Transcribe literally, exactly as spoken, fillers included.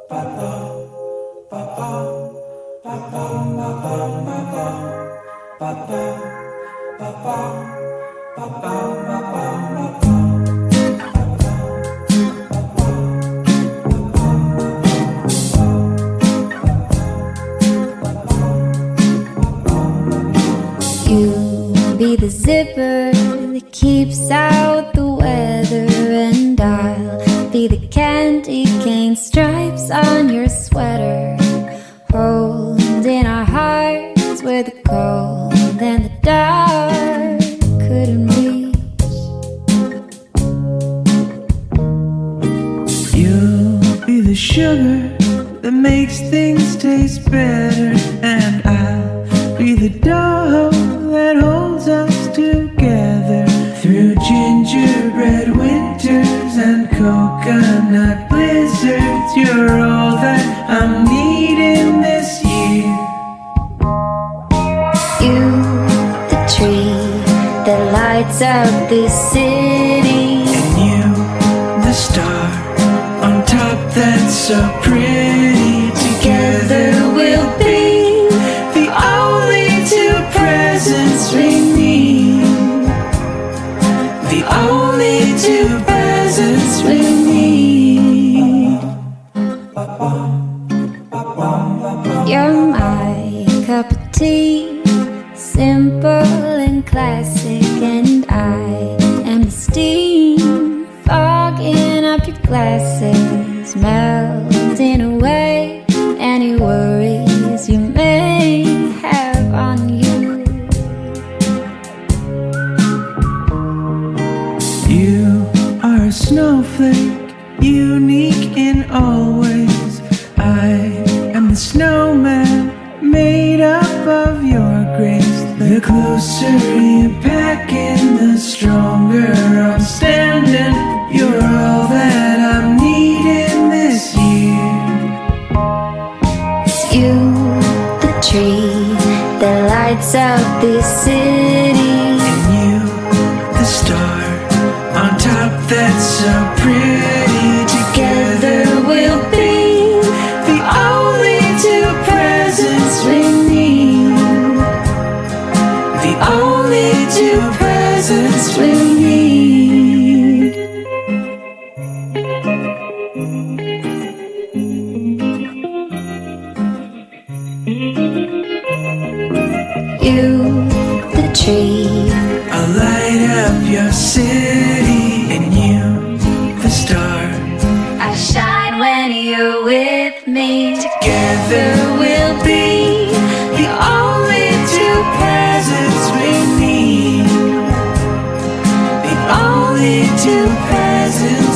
You be the zipper that keeps out the weather, and I'll be the candy cane stripes on your sweater, holding our hearts where the cold and the dark couldn't reach. You'll be the sugar that makes things taste better, and I'll be the dough that holds us together through gingerbread winters and coconut blizzards. You're all that I'm needing this year. You, the tree that lights up this city, And you, the star on top that's so pretty. Together we'll be the only two presents we need. The only two presents we need. you're my cup of tea, simple and classic, and I am the steam fogging up your glasses, melting away any worries you may have on you. You are a snowflake, unique in all ways. I am the snowman, made up of your grace. The closer you pack in, the stronger I'm standing. You're all that I'm needing this year. It's you, the tree that lights up this city, And you, the star on top that's so pretty. Together we'll be the only two presents we need. The only two presents we need. you, the tree. I'll light up your city, and you, the star. I shine when you're with me. Together we'll be the only two presents we need. The only two presents